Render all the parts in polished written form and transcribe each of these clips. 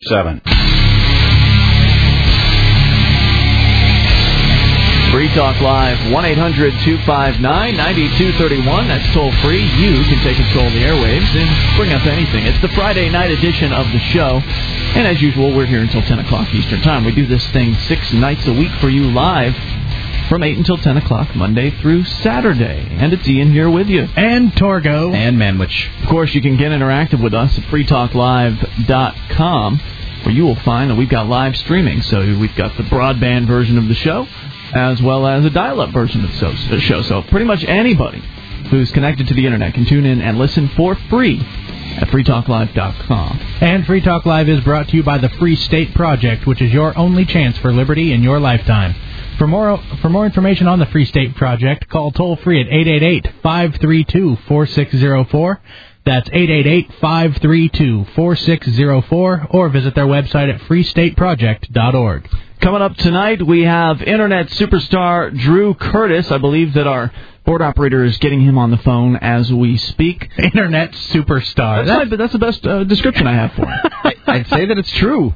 Free Talk Live, 1-800-259-9231. That's toll free. You can take control of the airwaves and bring up anything. It's the Friday night edition of the show. And as usual, we're here until 10 o'clock Eastern Time. We do this thing 6 nights a week for you live from 8 until 10 o'clock, Monday through Saturday. And it's Ian here with you. And Torgo. And Manwich. Of course, you can get interactive with us at freetalklive.com, where you will find that we've got live streaming. So we've got the broadband version of the show, as well as a dial-up version of the show. So pretty much anybody who's connected to the Internet can tune in and listen for free at freetalklive.com. And Free Talk Live is brought to you by the Free State Project, which is your only chance for liberty in your lifetime. For more information on the Free State Project, call toll-free at 888-532-4604. That's 888-532-4604, or visit their website at freestateproject.org. Coming up tonight, we have Internet superstar Drew Curtis. I believe that our board operator is getting him on the phone as we speak. Internet superstar. That's the best description I have for him. I'd say that it's true.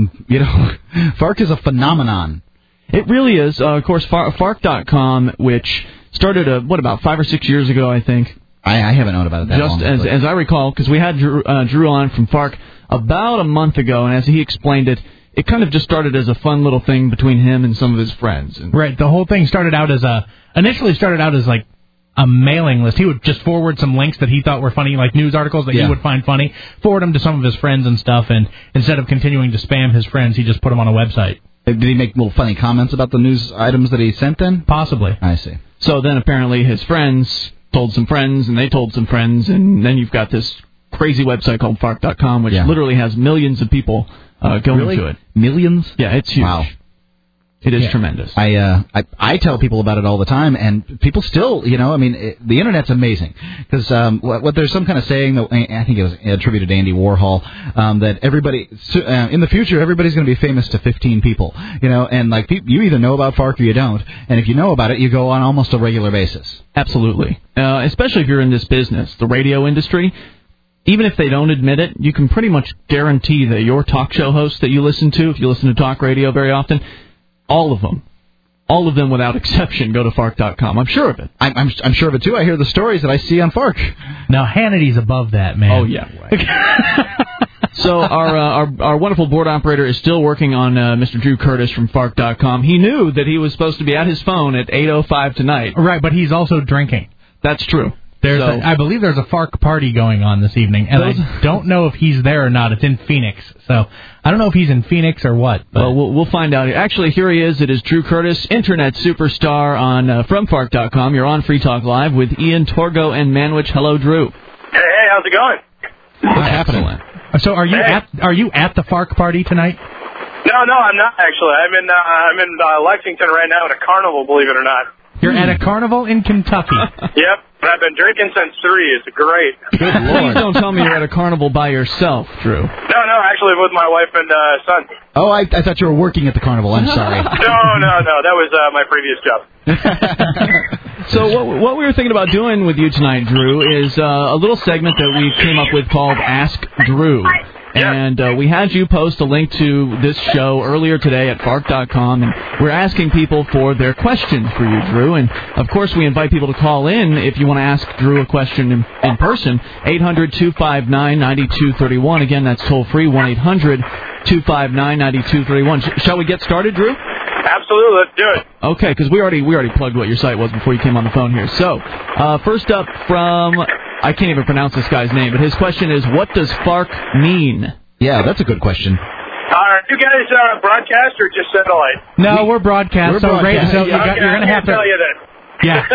FARC is a phenomenon. It really is. Of course, FARC.com, which started, about 5 or 6 years ago, I think. I haven't known about it that long. Just as I recall, because we had Drew on from FARC about a month ago, and as he explained it, it kind of just started as a fun little thing between him and some of his friends. Right. The whole thing initially started out as like a mailing list. He would just forward some links that he thought were funny, like news articles that he would find funny, forward them to some of his friends and stuff, and instead of continuing to spam his friends, he just put them on a website. Did he make little funny comments about the news items that he sent then? Possibly. I see. So then apparently his friends told some friends, and they told some friends, and then you've got this crazy website called FARC.com, which literally has millions of people going to it. Millions? Yeah, it's huge. Wow. It is tremendous. I tell people about it all the time, and people still, the Internet's amazing. Because what there's some kind of saying, that I think it was attributed to Andy Warhol, that everybody, in the future, everybody's going to be famous to 15 people. And like you either know about FARC or you don't. And if you know about it, you go on almost a regular basis. Absolutely. Especially if you're in this business, the radio industry. Even if they don't admit it, you can pretty much guarantee that your talk show hosts that you listen to, if you listen to talk radio very often, all of them without exception go to FARC.com. I'm sure of it. I'm sure of it, too. I hear the stories that I see on FARC. Now, Hannity's above that, man. Oh, yeah. Right. So our wonderful board operator is still working on Mr. Drew Curtis from FARC.com. He knew that he was supposed to be at his phone at 8:05 tonight. Right, but he's also drinking. That's true. I believe there's a FARC party going on this evening, and I don't know if he's there or not. It's in Phoenix, so I don't know if he's in Phoenix or what. Well, we'll find out. Actually, here he is. It is Drew Curtis, Internet superstar on from FARC.com. You're on Free Talk Live with Ian, Torgo, and Manwich. Hello, Drew. Hey, how's it going? What's happening? So are you at the FARC party tonight? No, I'm not actually. I'm in Lexington right now at a carnival, believe it or not. You're at a carnival in Kentucky. Yep. I've been drinking since 3. It's great. Good Lord. Please don't tell me you're at a carnival by yourself, Drew. No, actually with my wife and son. Oh, I thought you were working at the carnival. I'm sorry. No. That was my previous job. So what we were thinking about doing with you tonight, Drew, is a little segment that we came up with called Ask Drew. And we had you post a link to this show earlier today at FARC.com, and we're asking people for their questions for you, Drew. And, of course, we invite people to call in if you want to ask Drew a question in person, 800-259-9231. Again, that's toll-free, 1-800-259-9231. Shall we get started, Drew? Absolutely, let's do it. Okay, because we already plugged what your site was before you came on the phone here. So, first up from... I can't even pronounce this guy's name, but his question is, what does FARC mean? Yeah, that's a good question. Are you guys broadcast or just satellite? No, we're broadcast. We're broadcast. So you're going to have to tell you that. Yeah.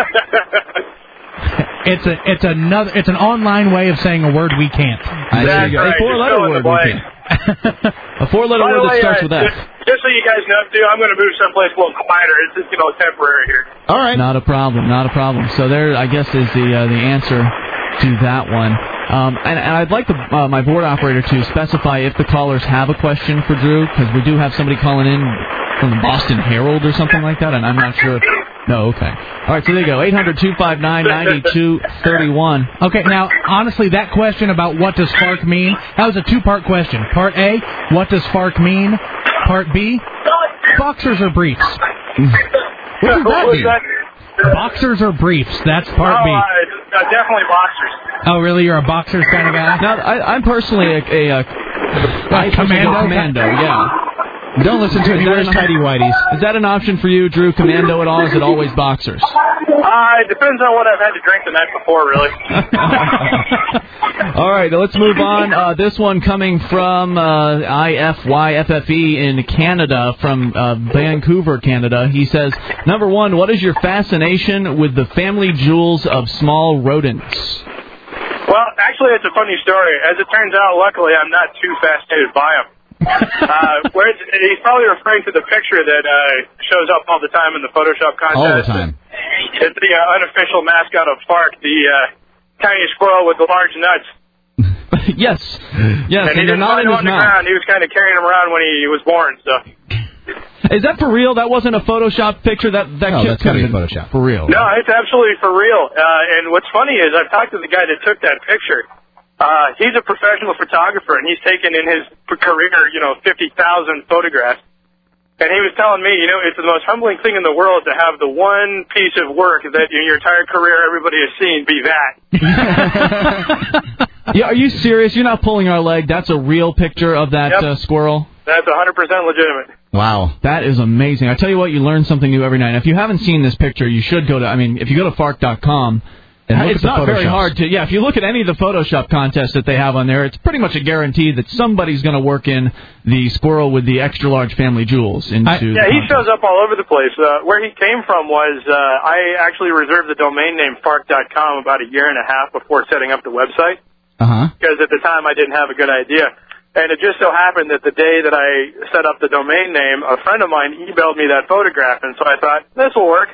It's an online way of saying a word we can't. That's right. A four-letter word we can't. A four-letter word that starts with F. Just so you guys know, too, I'm going to move someplace a little quieter. It's just, temporary here. All right. Not a problem. So there, I guess, is the answer to that one. And I'd like my board operator to specify if the callers have a question for Drew, because we do have somebody calling in from the Boston Herald or something like that, and I'm not sure No, okay. All right, so there you go. 800-259-9231. Okay, now, honestly, that question about what does FARC mean, that was a two-part question. Part A, what does FARC mean? Part B, boxers or briefs? What does that mean? Boxers or briefs? That's part B. Definitely boxers. Oh, really? You're a boxers kind of guy? Now, I'm personally a commando, yeah. Don't listen to him. He wears tighty whities. Is that an option for you, Drew? Commando at all? Or is it always boxers? It depends on what I've had to drink the night before, really. All right, now let's move on. This one coming from IFYFFE in Canada, from Vancouver, Canada. He says, number one, what is your fascination with the family jewels of small rodents? Well, actually, it's a funny story. As it turns out, luckily, I'm not too fascinated by them. He's probably referring to the picture that shows up all the time in the Photoshop contest. All the time. It's the unofficial mascot of FARC, the tiny squirrel with the large nuts. Yes. And he didn't find him on the ground. He was kind of carrying him around when he was born. So. Is that for real? That wasn't a Photoshop picture? No, that's got to be Photoshop. For real. No, it's absolutely for real. And what's funny is I've talked to the guy that took that picture. He's a professional photographer, and he's taken in his career, 50,000 photographs. And he was telling me, it's the most humbling thing in the world to have the one piece of work that in your entire career everybody has seen be that. Yeah, are you serious? You're not pulling our leg. That's a real picture of that squirrel? That's 100% legitimate. Wow. That is amazing. I tell you what, you learn something new every night. If you haven't seen this picture, you should go to, if you go to FARC.com, it's not very hard to, if you look at any of the Photoshop contests that they have on there, it's pretty much a guarantee that somebody's going to work in the squirrel with the extra large family jewels into he shows up all over the place. Where he came from was, I actually reserved the domain name FARC.com about a year and a half before setting up the website. Because at the time I didn't have a good idea. And it just so happened that the day that I set up the domain name, a friend of mine emailed me that photograph, and so I thought, this will work.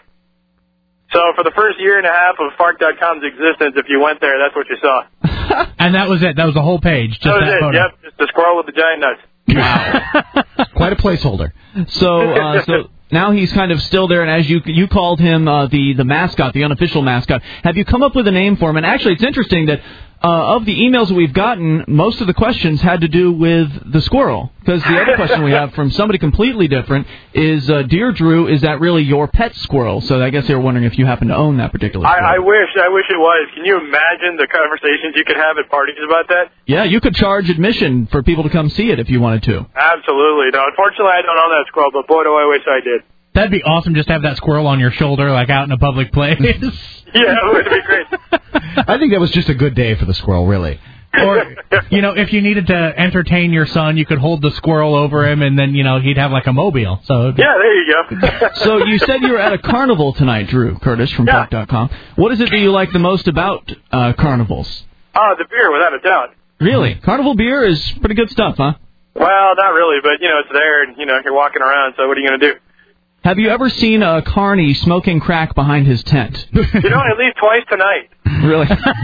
So for the first year and a half of FARC.com's existence, if you went there, that's what you saw. And that was it. That was the whole page. Just that was it. Photo. Yep, just the squirrel with the giant nuts. Wow. Quite a placeholder. So now he's kind of still there, and as you called him the mascot, the unofficial mascot, have you come up with a name for him? And actually, it's interesting that of the emails that we've gotten, most of the questions had to do with the squirrel. Because the other question we have from somebody completely different is, Dear Drew, is that really your pet squirrel? So I guess they were wondering if you happen to own that particular squirrel. I wish it was. Can you imagine the conversations you could have at parties about that? Yeah, you could charge admission for people to come see it if you wanted to. Absolutely. No, unfortunately, I don't own that squirrel, but boy, do I wish I did. That'd be awesome, just to have that squirrel on your shoulder, like out in a public place. Yeah, it would be great. I think that was just a good day for the squirrel, really. Or, if you needed to entertain your son, you could hold the squirrel over him, and then, he'd have like a mobile. So yeah, there you go. So you said you were at a carnival tonight, Drew Curtis from FARC.com. What is it that you like the most about carnivals? The beer, without a doubt. Really? Carnival beer is pretty good stuff, huh? Well, not really, but, it's there, and, you're walking around, so what are you going to do? Have you ever seen a carny smoking crack behind his tent? At least twice tonight. Really?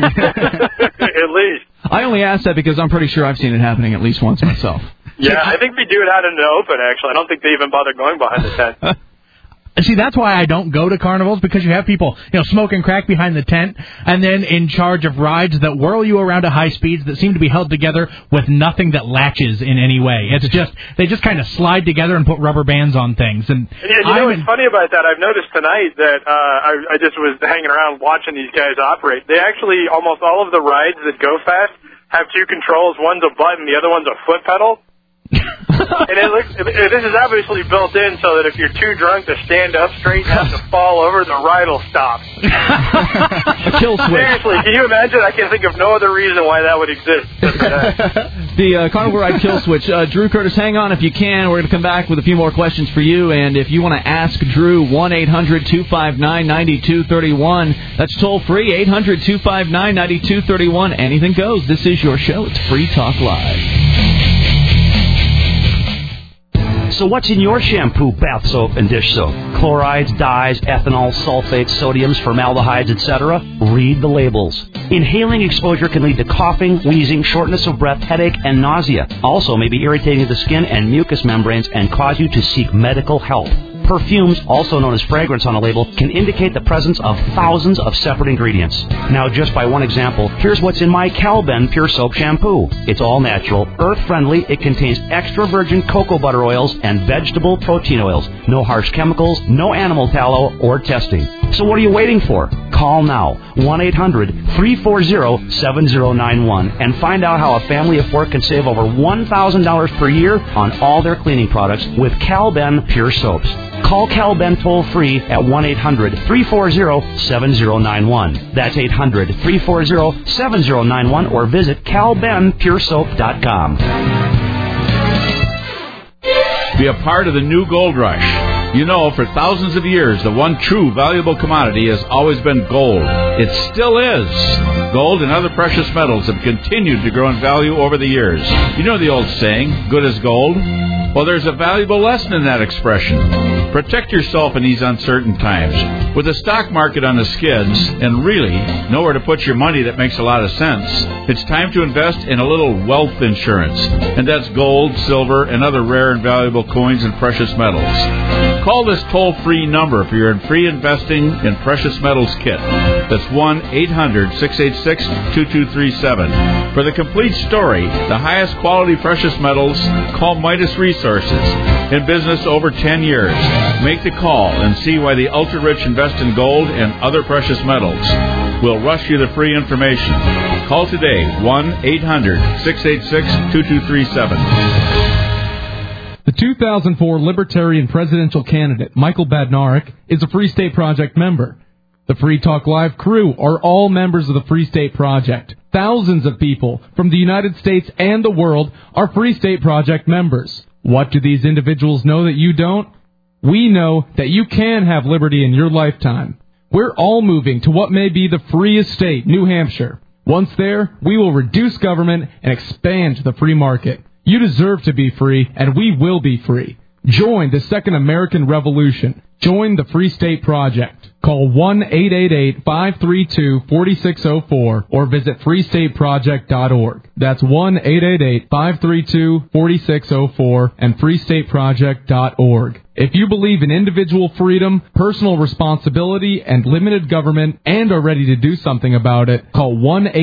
At least. I only ask that because I'm pretty sure I've seen it happening at least once myself. Yeah, I think they do it out in the open, actually. I don't think they even bother going behind the tent. See, that's why I don't go to carnivals, because you have people, smoking crack behind the tent, and then in charge of rides that whirl you around at high speeds that seem to be held together with nothing that latches in any way. It's just, they just kind of slide together and put rubber bands on things. And what's funny about that? I've noticed tonight that I just was hanging around watching these guys operate. They actually, almost all of the rides that go fast have two controls. One's a button, the other one's a foot pedal. And this is obviously built in so that if you're too drunk to stand up straight and have to fall over, the ride will stop. A kill switch. Seriously, can you imagine? I can think of no other reason why that would exist. The carnival ride kill switch. Drew Curtis, hang on if you can. We're going to come back with a few more questions for you. And if you want to ask Drew, 1-800-259-9231. That's toll free, 800-259-9231. Anything goes. This is your show. It's Free Talk Live. So what's in your shampoo, bath soap, and dish soap? Chlorides, dyes, ethanol, sulfates, sodiums, formaldehydes, etc.? Read the labels. Inhaling exposure can lead to coughing, wheezing, shortness of breath, headache, and nausea. Also may be irritating to the skin and mucous membranes and cause you to seek medical help. Perfumes, also known as fragrance on a label, can indicate the presence of thousands of separate ingredients. Now, just by one example, here's what's in my Calben Pure Soap Shampoo. It's all natural, earth-friendly. It contains extra virgin cocoa butter oils and vegetable protein oils. No harsh chemicals, no animal tallow or testing. So what are you waiting for? Call now, 1-800-340-7091, and find out how a family of 4 can save over $1,000 per year on all their cleaning products with Calben Pure Soaps. Call Calben toll-free at 1-800-340-7091. That's 800-340-7091, or visit calbenpuresoap.com. Be a part of the new gold rush. You know, for thousands of years, the one true valuable commodity has always been gold. It still is. Gold and other precious metals have continued to grow in value over the years. You know the old saying, good as gold? Well, there's a valuable lesson in that expression. Protect yourself in these uncertain times. With the stock market on the skids, and really nowhere to put your money that makes a lot of sense, it's time to invest in a little wealth insurance. And that's gold, silver, and other rare and valuable coins and precious metals. Call this toll-free number for your free investing in precious metals kit. That's 1-800-686-2237. For the complete story, the highest quality precious metals, call Midas Resources. In business over 10 years. Make the call and see why the ultra-rich invest in gold and other precious metals. We'll rush you the free information. Call today, 1-800-686-2237. The 2004 Libertarian presidential candidate, Michael Badnarik, is a Free State Project member. The Free Talk Live crew are all members of the Free State Project. Thousands of people from the United States and the world are Free State Project members. What do these individuals know that you don't? We know that you can have liberty in your lifetime. We're all moving to what may be the freest state, New Hampshire. Once there, we will reduce government and expand the free market. You deserve to be free, and we will be free. Join the Second American Revolution. Join the Free State Project. Call 1-888-532-4604 or visit freestateproject.org. That's 1-888-532-4604 and freestateproject.org. If you believe in individual freedom, personal responsibility, and limited government, and are ready to do something about it, call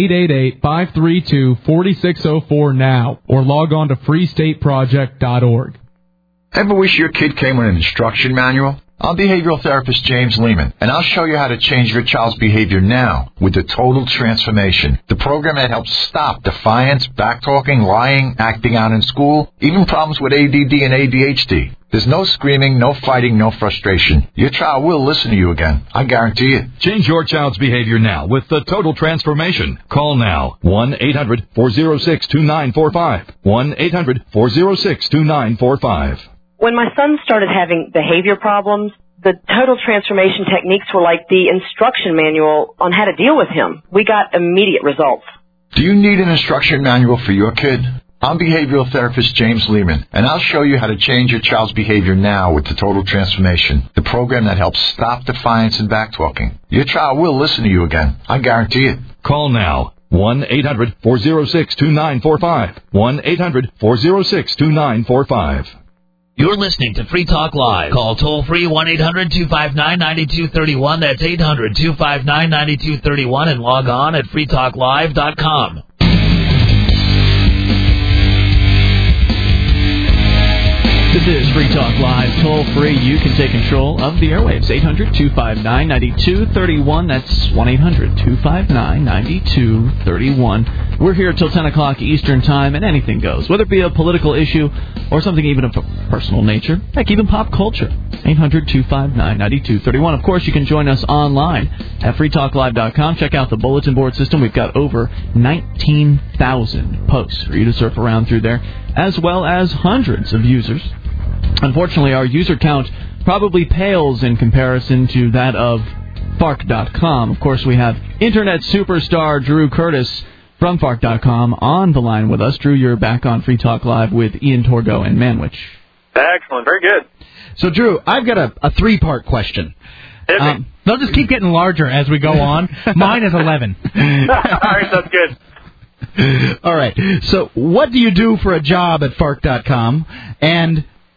1-888-532-4604 now or log on to freestateproject.org. Ever wish your kid came with an instruction manual? I'm behavioral therapist James Lehman, and I'll show you how to change your child's behavior now with the Total Transformation, the program that helps stop defiance, backtalking, lying, acting out in school, even problems with ADD and ADHD. There's no screaming, no fighting, no frustration. Your child will listen to you again. I guarantee it. Change your child's behavior now with the Total Transformation. Call now. 1-800-406-2945. 1-800-406-2945. When my son started having behavior problems, the Total Transformation techniques were like the instruction manual on how to deal with him. We got immediate results. Do you need an instruction manual for your kid? I'm behavioral therapist James Lehman, and I'll show you how to change your child's behavior now with the Total Transformation, the program that helps stop defiance and backtalking. Your child will listen to you again. I guarantee it. Call now. 1-800-406-2945. 1-800-406-2945. You're listening to Free Talk Live. Call toll-free 1-800-259-9231. That's 800-259-9231. And log on at freetalklive.com. This is Free Talk Live, toll-free. You can take control of the airwaves. 800-259-9231. That's 1-800-259-9231. We're here till 10 o'clock Eastern Time, and anything goes, whether it be a political issue or something even of a personal nature, heck, even pop culture. 800-259-9231. Of course, you can join us online at freetalklive.com. Check out the bulletin board system. We've got over 19,000 posts for you to surf around through there, as well as hundreds of users. Unfortunately, our user count probably pales in comparison to that of Fark.com. Of course, we have Internet superstar Drew Curtis from Fark.com on the line with us. Drew, you're back on Free Talk Live with Ian Torgo and Manwich. Excellent. Very good. So, Drew, I've got a three-part question. They'll just keep getting larger as we go on. Mine is 11. All right, that's good. All right. So what do you do for a job at Fark.com? And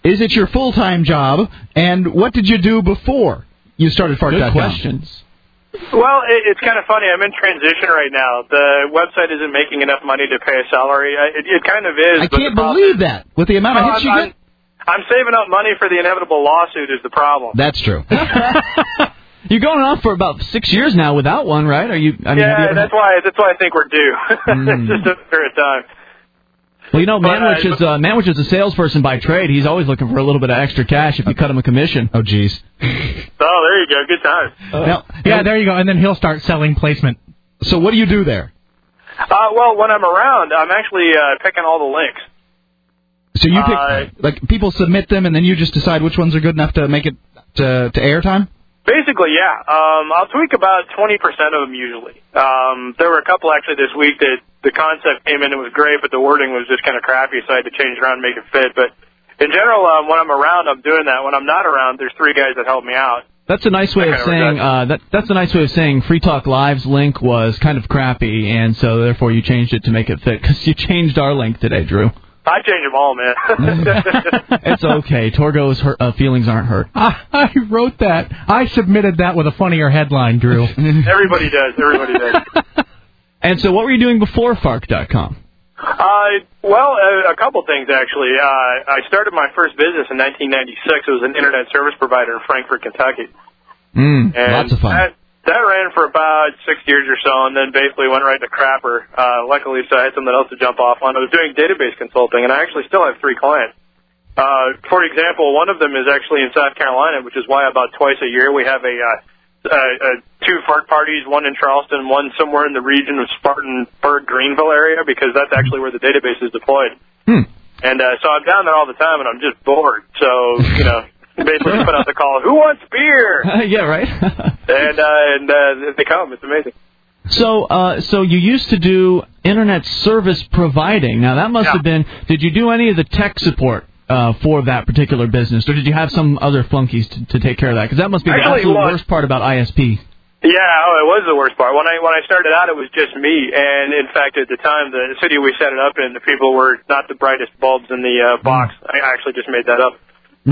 Is it your full-time job? And what did you do before you started Fart.com? Good questions. Well, it's kind of funny. I'm in transition right now. The website isn't making enough money to pay a salary. It kind of is. I can't believe that with the amount of hits you get. I'm saving up money for the inevitable lawsuit is the problem. That's true. You're going on for about 6 years now without one, right? Are you? That's why I think we're due. It's just a matter of time. Well, Manwich is a salesperson by trade. He's always looking for a little bit of extra cash if you cut him a commission. Oh, geez. Oh, there you go. Good time. There you go. And then he'll start selling placement. So what do you do there? Well, when I'm around, I'm actually picking all the links. So you pick, people submit them, and then you just decide which ones are good enough to make it to airtime? Basically, yeah. I'll tweak about 20% of them usually. There were a couple actually this week that the concept came in and was great, but the wording was just kind of crappy, so I had to change it around and make it fit. But in general, when I'm around, I'm doing that. When I'm not around, there's 3 guys that help me out. That's a nice way of saying that's a nice way of saying Free Talk Live's link was kind of crappy, and so therefore you changed it to make it fit because you changed our link today, Drew. I change them all, man. It's okay. Torgo's feelings aren't hurt. I wrote that. I submitted that with a funnier headline, Drew. Everybody does. And so what were you doing before Fark.com? A couple things, actually. I started my first business in 1996. It was an internet service provider in Frankfort, Kentucky. Lots of fun. That ran for about 6 years or so, and then basically went right to crapper. Luckily, so I had something else to jump off on. I was doing database consulting, and I actually still have 3 clients. For example, one of them is actually in South Carolina, which is why about twice a year we have 2 fart parties, one in Charleston, one somewhere in the region of Spartanburg, Greenville area, because that's actually where the database is deployed. And so I'm down there all the time, and I'm just bored. So, basically put out the call, who wants beer? Yeah, right. and they come. It's amazing. So you used to do internet service providing. Now, that must have been, did you do any of the tech support for that particular business, or did you have some other flunkies to take care of that? Because that must be the absolute worst part about ISP. Yeah, it was the worst part. When I started out, it was just me, and in fact, at the time, the city we set it up in, the people were not the brightest bulbs in the box. I actually just made that up.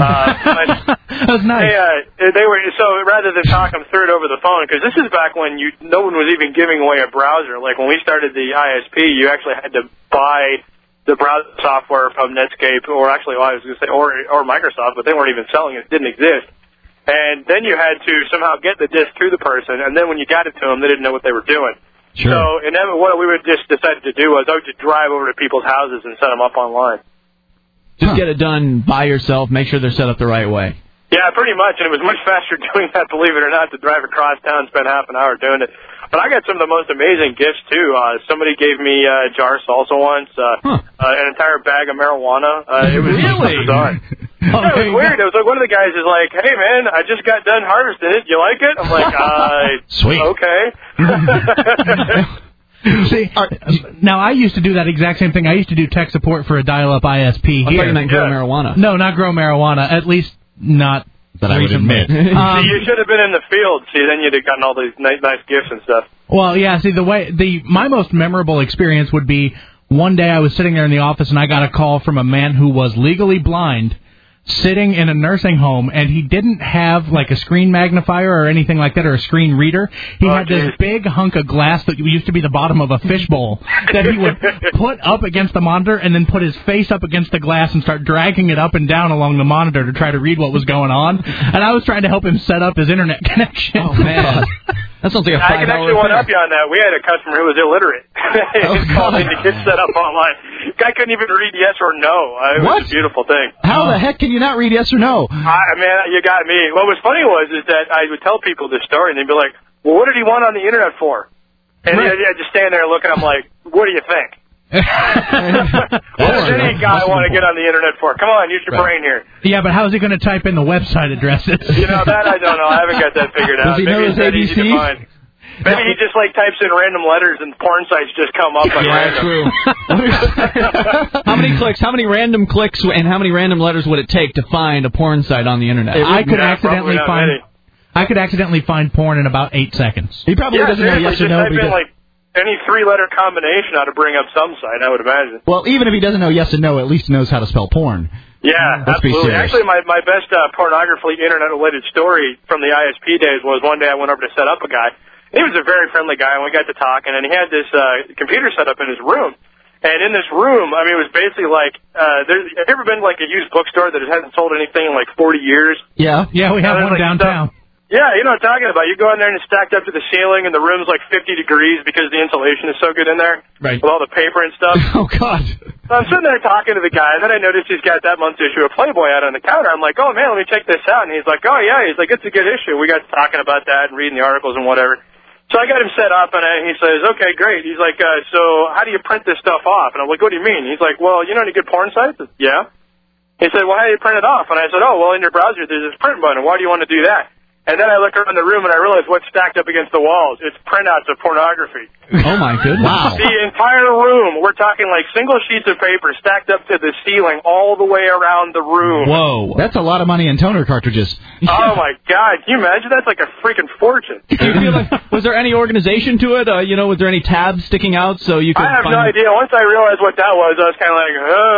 That was nice. They were so rather than talk them through it over the phone, because this is back when no one was even giving away a browser. Like when we started the ISP, you actually had to buy the browser software from Netscape, or actually, I was going to say, or Microsoft, but they weren't even selling it; it didn't exist. And then you had to somehow get the disk to the person, and then when you got it to them, they didn't know what they were doing. Sure. So, and then what we would just decided to do was I would just drive over to people's houses and set them up online. Just get it done by yourself, make sure they're set up the right way. Yeah, pretty much, and it was much faster doing that, believe it or not, to drive across town, spend half an hour doing it. But I got some of the most amazing gifts, too. Somebody gave me a jar of salsa once, an entire bag of marijuana. It was really bizarre. Yeah, it was weird. It was like one of the guys is like, hey, man, I just got done harvesting it. You like it? I'm like, sweet. Okay. See, now I used to do that exact same thing. I used to do tech support for a dial-up ISP here. I thought you meant grow marijuana. No, not grow marijuana. At least not that I would admit. See, you should have been in the field. See, then you'd have gotten all these nice gifts and stuff. Well, yeah. See, my most memorable experience would be one day I was sitting there in the office and I got a call from a man who was legally blind, sitting in a nursing home, and he didn't have like a screen magnifier or anything like that, or a screen reader. He had this big hunk of glass that used to be the bottom of a fishbowl that he would put up against the monitor and then put his face up against the glass and start dragging it up and down along the monitor to try to read what was going on. And I was trying to help him set up his internet connection. Oh, man. That sounds like a $5 I can actually one up you on that. We had a customer who was illiterate. He called me to get set up online. Guy couldn't even read yes or no. It was a beautiful thing. How the heck can you not read yes or no? Man, you got me. What was funny is that I would tell people this story, and they'd be like, well, what did he want on the internet for? And I'd just stand there looking, I'm like, what do you think? What does any guy want to get on the internet for? Come on, use your brain here. Yeah, but how is he going to type in the website addresses? That I don't know. I haven't got that figured out. Does he know his Maybe it's that easy to find. Maybe he just types in random letters and porn sites just come up like random. True. How many clicks, how many random clicks, and how many random letters would it take to find a porn site on the internet? I could accidentally find porn in about 8 seconds. He probably doesn't know yes or no. Any 3-letter combination ought to bring up some site, I would imagine. Well, even if he doesn't know yes and no, at least he knows how to spell porn. Yeah, Let's be absolutely. serious. Actually, my best pornography internet-related story from the ISP days was one day I went over to set up a guy. He was a very friendly guy, and we got to talking, and he had this computer set up in his room. And in this room, I mean, it was basically like, have you ever been to like a used bookstore that hasn't sold anything in like 40 years? Yeah, we have one downtown. Yeah, you know what I'm talking about. You go in there and it's stacked up to the ceiling, and the room's like 50 degrees because the insulation is so good in there. Right. With all the paper and stuff. Oh, God. So I'm sitting there talking to the guy, and then I noticed he's got that month's issue of Playboy out on the counter. I'm like, oh, man, let me check this out. And he's like, oh, yeah. He's like, it's a good issue. We got talking about that and reading the articles and whatever. So I got him set up, and he says, okay, great. He's like, so how do you print this stuff off? And I'm like, what do you mean? He's like, well, you know any good porn sites? I said, yeah. He said, well, how do you print it off? And I said, oh, well, in your browser, there's this print button. Why do you want to do that? And then I look around the room, and I realize what's stacked up against the walls. It's printouts of pornography. Oh, my goodness. Wow. The entire room, we're talking like single sheets of paper stacked up to the ceiling all the way around the room. Whoa. That's a lot of money in toner cartridges. Oh, my God. Can you imagine? That's like a freaking fortune. Do you feel like, was there any organization to it? Was there any tabs sticking out so you could I have find no idea. Once I realized what that was, I was kind of like,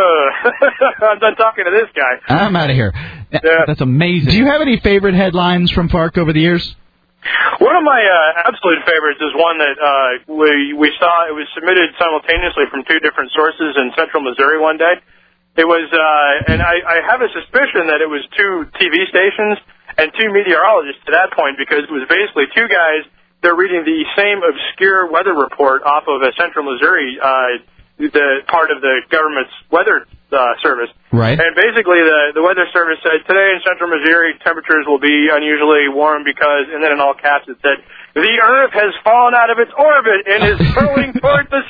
I'm done talking to this guy. I'm out of here. Yeah. That's amazing. Do you have any favorite headlines from FARC over the years? One of my absolute favorites is one that we saw. It was submitted simultaneously from two different sources in central Missouri one day. It was, and I have a suspicion that it was two TV stations and two meteorologists to that point, because it was basically two guys. They're reading the same obscure weather report off of a central Missouri, the part of the government's weather service. Right. And basically the weather service said, today in central Missouri, temperatures will be unusually warm because, and then in all caps it said, the Earth has fallen out of its orbit and is hurling toward the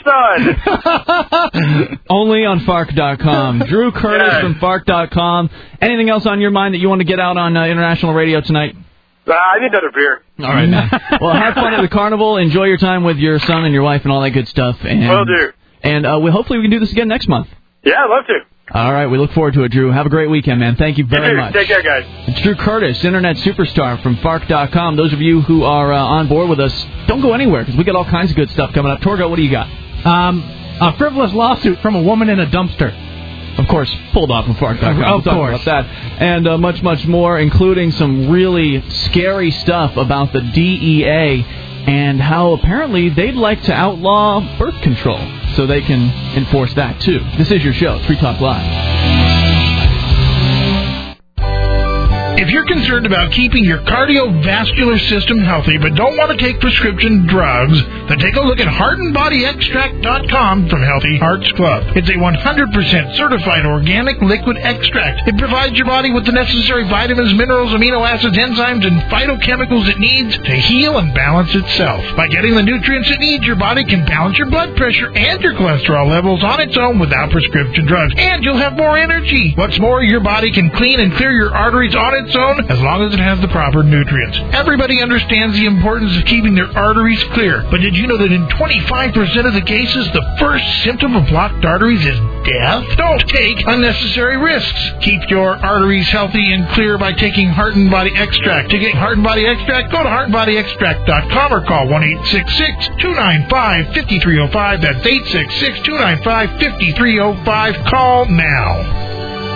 sun. Only on FARC.com. Drew Curtis from FARC.com. Anything else on your mind that you want to get out on international radio tonight? I need another beer. All right, man. Well, have fun at the carnival. Enjoy your time with your son and your wife and all that good stuff. And, Will do. And hopefully we can do this again next month. Yeah, I'd love to. All right, we look forward to it, Drew. Have a great weekend, man. Thank you very much. Take care, guys. It's Drew Curtis, Internet Superstar from FARC.com. Those of you who are on board with us, don't go anywhere, because we got all kinds of good stuff coming up. Torgo, what do you got? A frivolous lawsuit from a woman in a dumpster. Of course, pulled off from FARC.com. Of course. About that. And much, much more, including some really scary stuff about the DEA and how apparently they'd like to outlaw birth control so they can enforce that, too. This is your show, Free Talk Live. If you're concerned about keeping your cardiovascular system healthy but don't want to take prescription drugs, then take a look at HeartandBodyExtract.com from Healthy Hearts Club. It's a 100% certified organic liquid extract. It provides your body with the necessary vitamins, minerals, amino acids, enzymes, and phytochemicals it needs to heal and balance itself. By getting the nutrients it needs, your body can balance your blood pressure and your cholesterol levels on its own without prescription drugs. And you'll have more energy. What's more, your body can clean and clear your arteries on its own as long as it has the proper nutrients. Everybody understands the importance of keeping their arteries clear, but did you know that in 25% of the cases, the first symptom of blocked arteries is death? Don't take unnecessary risks. Keep your arteries healthy and clear by taking Heart and Body Extract. To get Heart and Body Extract, go to heartandbodyextract.com or call 1-866-295-5305. That's 866-295-5305. Call now.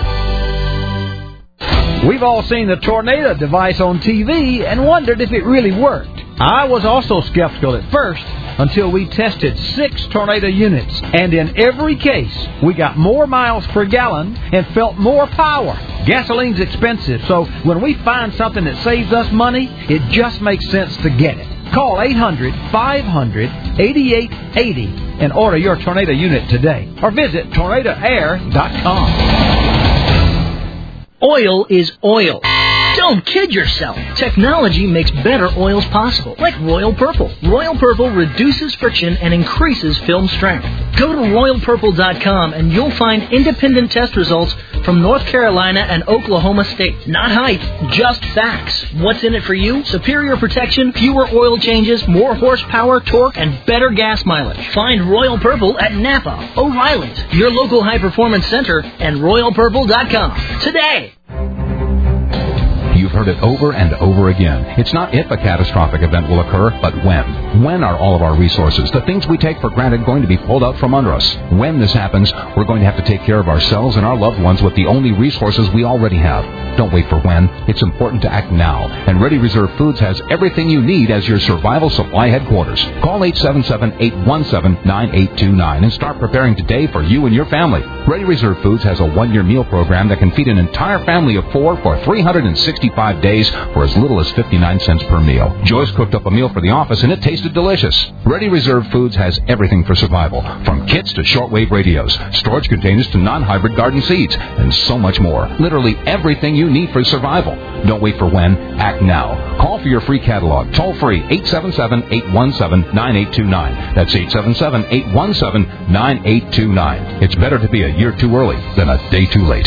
We've all seen the Tornado device on TV and wondered if it really worked. I was also skeptical at first until we tested 6 Tornado units, and in every case, we got more miles per gallon and felt more power. Gasoline's expensive, so when we find something that saves us money, it just makes sense to get it. Call 800-500-8880 and order your Tornado unit today, or visit TornadoAir.com. Oil is oil. Don't kid yourself. Technology makes better oils possible, like Royal Purple. Royal Purple reduces friction and increases film strength. Go to RoyalPurple.com and you'll find independent test results from North Carolina and Oklahoma states. Not hype, just facts. What's in it for you? Superior protection, fewer oil changes, more horsepower, torque, and better gas mileage. Find Royal Purple at Napa, O'Reilly's, your local high-performance center, and RoyalPurple.com today. You've heard it over and over again. It's not if a catastrophic event will occur, but when. When are all of our resources, the things we take for granted, going to be pulled out from under us? When this happens, we're going to have to take care of ourselves and our loved ones with the only resources we already have. Don't wait for when. It's important to act now. And Ready Reserve Foods has everything you need as your survival supply headquarters. Call 877-817-9829 and start preparing today for you and your family. Ready Reserve Foods has a one-year meal program that can feed an entire family of 4 for 365 days for as little as 59 cents per meal. Joyce cooked up a meal for the office and it tasted delicious. Ready Reserve Foods has everything for survival, from kits to shortwave radios, storage containers to non-hybrid garden seeds, and so much more. Literally everything you need for survival. Don't wait for when. Act now. Call for your free catalog. Toll free 877-817-9829. That's 877-817-9829. It's better to be a year too early than a day too late.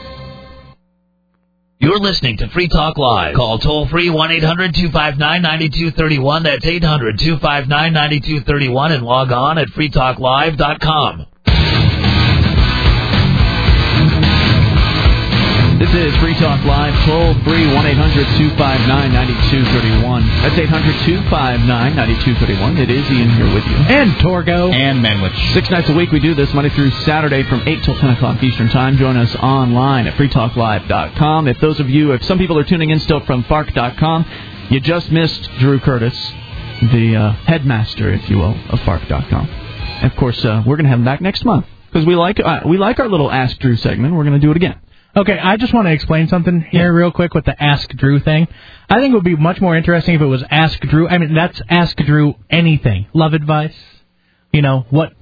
You're listening to Free Talk Live. Call toll-free 1-800-259-9231. That's 800-259-9231 and log on at freetalklive.com. This is Free Talk Live, toll-free, 1-800-259-9231. That's 800-259-9231. It is Ian here with you. And Torgo. And Manwich. 6 nights a week we do this, Monday through Saturday from 8 till 10 o'clock Eastern Time. Join us online at freetalklive.com. If some people are tuning in still from FARC.com, you just missed Drew Curtis, the headmaster, if you will, of FARC.com. And, of course, we're going to have him back next month because we like our little Ask Drew segment. We're going to do it again. Okay, I just want to explain something here real quick with the Ask Drew thing. I think it would be much more interesting if it was Ask Drew. I mean, that's Ask Drew anything. Love advice. You know, what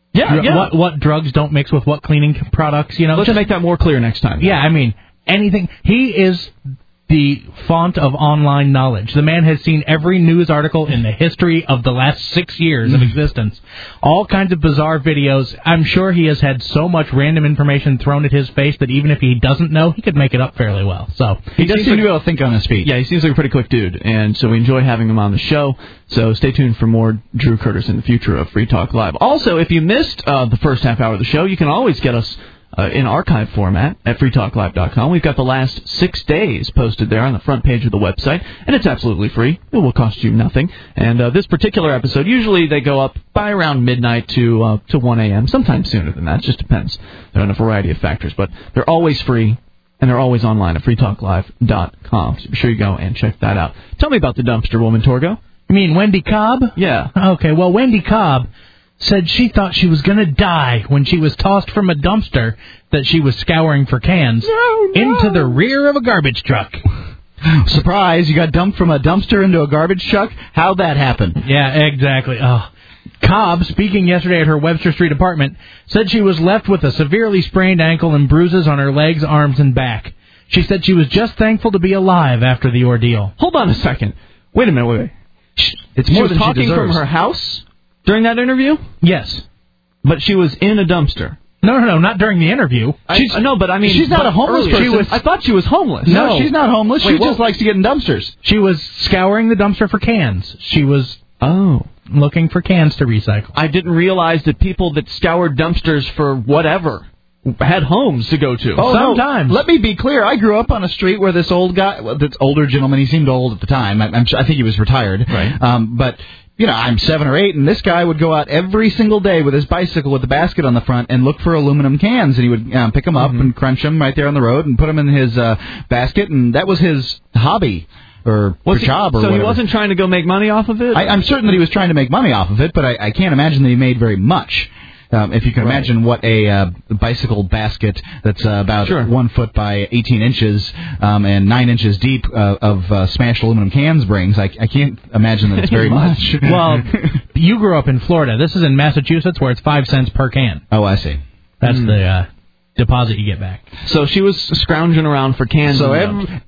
drugs don't mix with what cleaning products, you know. Let's make that more clear next time. Yeah, I mean, anything. He is the font of online knowledge. The man has seen every news article in the history of the last 6 years of existence. All kinds of bizarre videos. I'm sure he has had so much random information thrown at his face that even if he doesn't know, he could make it up fairly well. So he does seem to be able to think on his feet. Yeah, he seems like a pretty quick dude, and so we enjoy having him on the show. So stay tuned for more Drew Curtis in the future of Free Talk Live. Also, if you missed the first half hour of the show, you can always get us in archive format at freetalklive.com. We've got the last 6 days posted there on the front page of the website, and it's absolutely free. It will cost you nothing. And this particular episode, usually they go up by around midnight to 1 a.m., sometimes sooner than that. It just depends on a variety of factors. But they're always free, and they're always online at freetalklive.com. So be sure you go and check that out. Tell me about the dumpster woman, Torgo. You mean Wendy Cobb? Yeah. Okay, well, Wendy Cobb said she thought she was going to die when she was tossed from a dumpster that she was scouring for cans into the rear of a garbage truck. Surprise, you got dumped from a dumpster into a garbage truck? How'd that happen? Yeah, exactly. Oh. Cobb, speaking yesterday at her Webster Street apartment, said she was left with a severely sprained ankle and bruises on her legs, arms, and back. She said she was just thankful to be alive after the ordeal. Hold on a second. Wait a minute, wait. It's more than she talking deserves. From her house? During that interview? Yes. But she was in a dumpster. No, not during the interview. No, but I mean... She's not a homeless person. I thought she was homeless. No, she's not homeless. She just likes to get in dumpsters. She was scouring the dumpster for cans. She was looking for cans to recycle. I didn't realize that people that scoured dumpsters for whatever had homes to go to. Oh, sometimes. No. Let me be clear. I grew up on a street where this older gentleman, he seemed old at the time. I think he was retired. Right. But... You know, I'm 7 or 8, and this guy would go out every single day with his bicycle with the basket on the front and look for aluminum cans, and he would pick them up and crunch them right there on the road and put them in his basket, and that was his hobby or job or whatever. So he wasn't trying to go make money off of it? I'm certain that he was trying to make money off of it, but I can't imagine that he made very much. If you can imagine what a bicycle basket that's about 1 foot by 18 inches and 9 inches deep of smashed aluminum cans brings, I can't imagine that it's very much. Well, you grew up in Florida. This is in Massachusetts where it's 5 cents per can. Oh, I see. That's the deposit you get back. So she was scrounging around for cans. So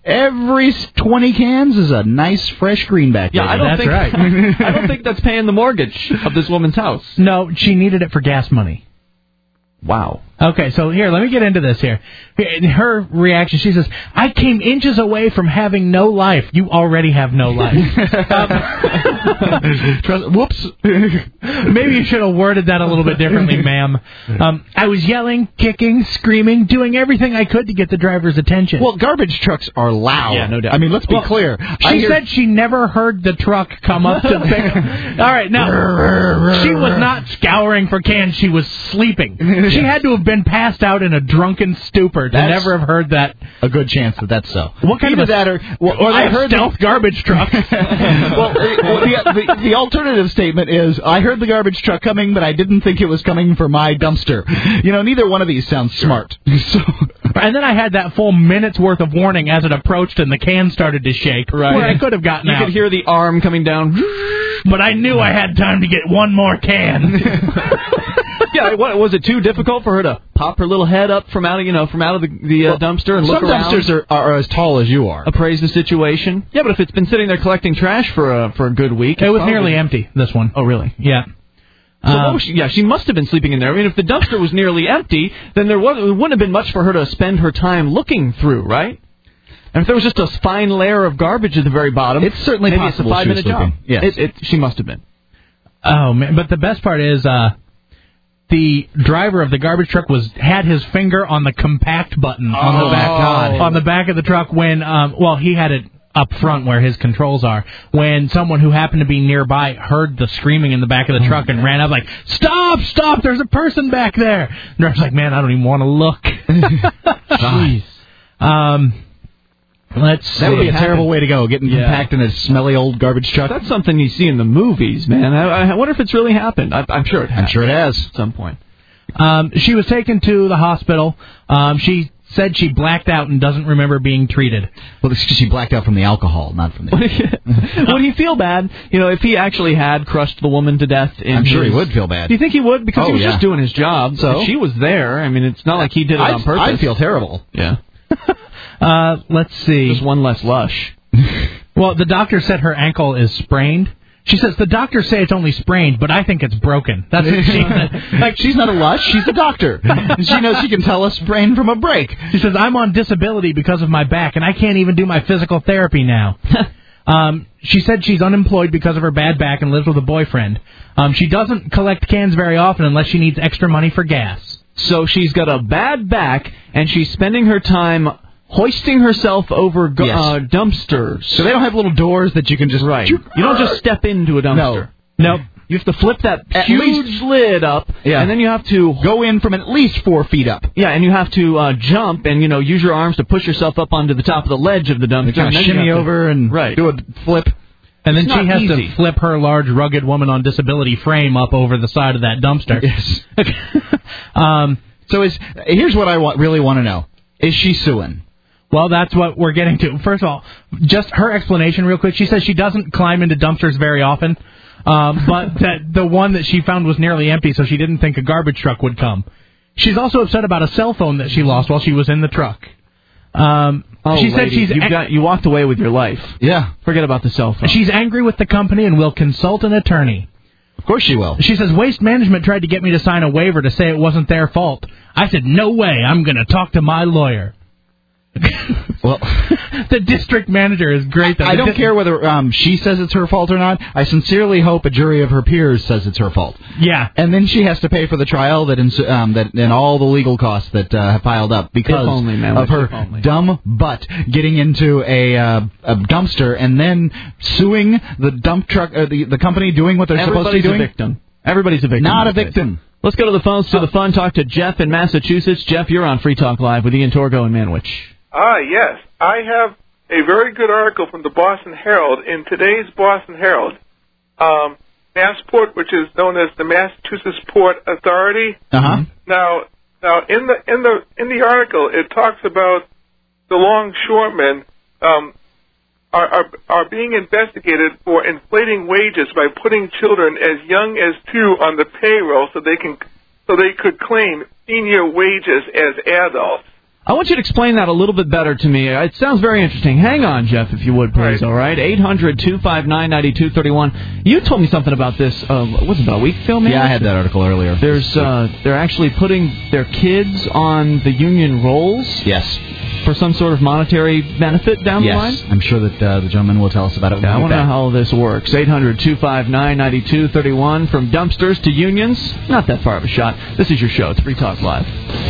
every 20 cans is a nice fresh greenback. Yeah, that's right. I don't think that's paying the mortgage of this woman's house. No, she needed it for gas money. Wow. Okay, so here, let me get into this here. Her reaction, she says, I came inches away from having no life. You already have no life. Whoops. Maybe you should have worded that a little bit differently, ma'am. I was yelling, kicking, screaming, doing everything I could to get the driver's attention. Well, garbage trucks are loud. Yeah, no doubt. I mean, let's be clear. She said she never heard the truck come up to pick up. All right, now, she was not scouring for cans. She was sleeping. She had to have been passed out in a drunken stupor to never have heard that. A good chance that that's so. What kind of that? Or I heard stealth garbage truck. Well, the alternative statement is, I heard the garbage truck coming, but I didn't think it was coming for my dumpster. You know, neither one of these sounds smart. So. And then I had that full minute's worth of warning as it approached and the can started to shake. Right. Where I could have gotten out. You could hear the arm coming down. But I knew I had time to get one more can. Yeah, was it too difficult for her to pop her little head up from out of the dumpster and look around? Some dumpsters are as tall as you are. Appraise the situation. Yeah, but if it's been sitting there collecting trash for a good week, it was nearly empty. This one. Oh, really? Yeah. So what was she must have been sleeping in there. I mean, if the dumpster was nearly empty, then it wouldn't have been much for her to spend her time looking through, right? And if there was just a fine layer of garbage at the very bottom, it's certainly maybe possible it's a 5-minute job. Yes. She must have been. Oh man! But the best part is, the driver of the garbage truck had his finger on the compact button on the back of the truck when he had it up front where his controls are, when someone who happened to be nearby heard the screaming in the back of the truck and ran up like, stop, there's a person back there. And I was like, man, I don't even want to look. Jeez. Let's see. That would be a terrible way to go, getting compact in a smelly old garbage truck. That's something you see in the movies, man. I wonder if it's really happened. I'm sure it has. I'm sure it has. At some point. She was taken to the hospital. She said she blacked out and doesn't remember being treated. Well, it's because she blacked out from the alcohol, not from the... Would he feel bad, if he actually had crushed the woman to death? I'm sure he would feel bad. Do you think he would? Because he was just doing his job. So? If she was there. I mean, it's not like he did it on purpose. I'd feel terrible. Yeah. Let's see. Just one less lush. Well, the doctor said her ankle is sprained. She says, the doctors say it's only sprained, but I think it's broken. That's what she said. Like, she's not a lush, she's a doctor. She knows she can tell a sprain from a break. She says, I'm on disability because of my back, and I can't even do my physical therapy now. She said she's unemployed because of her bad back and lives with a boyfriend. She doesn't collect cans very often unless she needs extra money for gas. So she's got a bad back, and she's spending her time hoisting herself over dumpsters. So they don't have little doors that you can just... Right. You don't just step into a dumpster. No. You have to flip that huge lid up, and then you have to... Go in from at least 4 feet up. Yeah, and you have to jump and, use your arms to push yourself up onto the top of the ledge of the dumpster. Kind of shimmy over and do a flip. And then she has to flip her large, rugged woman on disability frame up over the side of that dumpster. Yes. So here's what I really want to know. Is she suing? Well, that's what we're getting to. First of all, just her explanation real quick. She says she doesn't climb into dumpsters very often, but that the one that she found was nearly empty, so she didn't think a garbage truck would come. She's also upset about a cell phone that she lost while she was in the truck. She said you walked away with your life. Yeah. Forget about the cell phone. She's angry with the company and will consult an attorney. Of course she will. She says, Waste Management tried to get me to sign a waiver to say it wasn't their fault. I said, no way, I'm going to talk to my lawyer. Well, the district manager is great. I don't care whether she says it's her fault or not. I sincerely hope a jury of her peers says it's her fault. Yeah, and then she has to pay for the trial and all the legal costs that have piled up because of her dumb butt getting into a dumpster and then suing the dump truck, the company doing what they're supposed to be doing. Everybody's a victim. Not a victim. Let's go to the phones to the fun. Talk to Jeff in Massachusetts. Jeff, you're on Free Talk Live with Ian Torgo and Manwich. Yes. I have a very good article from the Boston Herald. In today's Boston Herald, Massport, which is known as the Massachusetts Port Authority. Uh-huh. Now in the article, it talks about the longshoremen are being investigated for inflating wages by putting children as young as 2 on the payroll so they could claim senior wages as adults. I want you to explain that a little bit better to me. It sounds very interesting. Hang on, Jeff, if you would, please, all right? 800-259-9231. You told me something about this, was it about a week ago, maybe? Yeah, I had that article earlier. They're actually putting their kids on the union rolls? Yes. For some sort of monetary benefit down the line? Yes, I'm sure that the gentleman will tell us about it. I want to know how this works. 800-259-9231. From dumpsters to unions, not that far of a shot. This is your show. It's Free Talk Live.